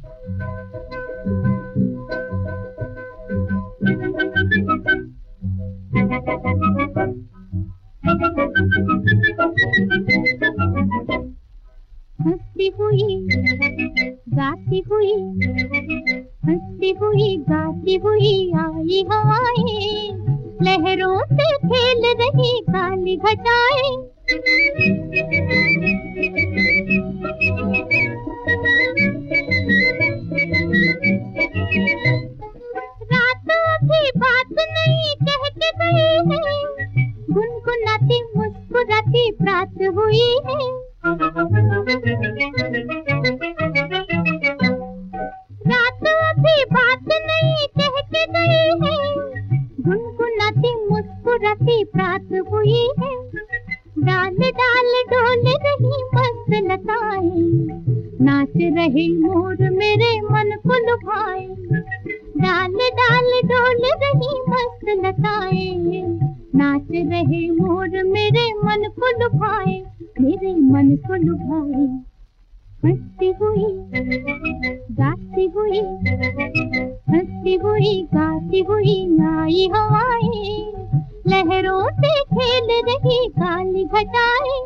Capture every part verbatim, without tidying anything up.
हंसती हुई गाती हुई, हंसती हुई गाती हुई आई हवाएं, लहरों से खेल रही काली घटाएं। रात अभी बात नहीं कह के गई है, गुनगुनाती मुस्कुराती रात हुई है। रात अभी बात नहीं कह के गई है, गुनगुनाती मुस्कुराती रात हुई है। डाल डाल डोल रही मस्त लताएं, नाच रहे मोर मेरे मन को लुभाए। डाल डाल डोल रही मस्त लताएं, नाच रहे मोर मेरे मन को लुभाए, मेरे मन को लुभाए। हंसती हुई गाती हुई, हंसती हुई गाती हुई आई हवाएं, लहरों से खेल रही काली घटाएं।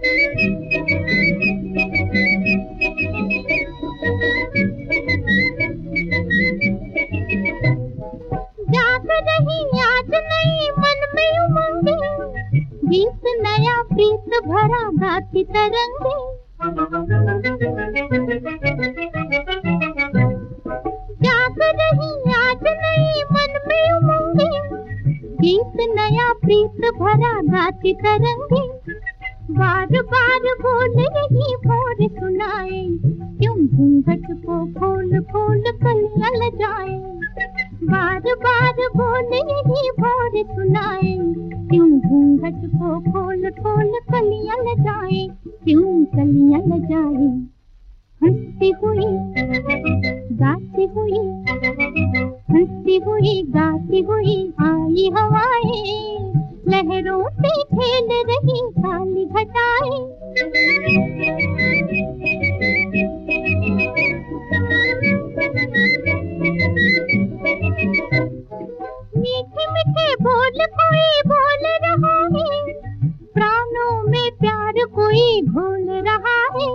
जाग रही आज नई मन में उमंगे, गीत नया प्रीत भरा गाती तरंगे। जाग रही आज नई मन में उमंगे, गीत नया प्रीत भरा गाती तरंगे। बार बार बोल रही भोर सुनाए, क्यों घूंघट को खोल खोल कलियां लजाए। बार बार बोल रही भोर सुनाए, क्यों घूंघट को खोल खोल कलियां लजाए, क्यों कलियां लजाए। हंसती हुई गाती हुई, हंसती हुई गाती हुई आई हवाएं, लहरों से खेल रही काली घटाएं। मीठे मीठे बोल कोई बोल रहा है, प्राणों में प्यार कोई घोल रहा है।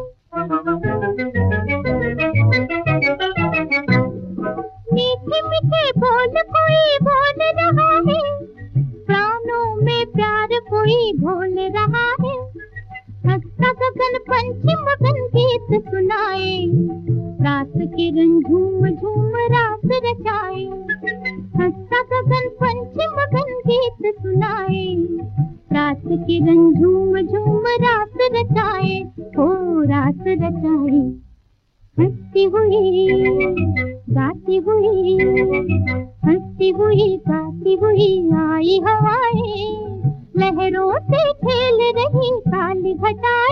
मीठे मीठे बोल कोई बोल रहा है, प्राणों में प्यार कोई घोल रहा है। हंसता गगन पंछी मगन गीत सुनाए, रात किरण झूम झूम रात रचाए। हंसता गगन पंछी मगन गीत सुनाए, रात किरण झूम झूम रात रचाए, हो रात रचाए। हंसती हुई गाती हुई, हंसती हुई गाती हुई आई हवाएं, लहरों से खेल रही काली घटाएं।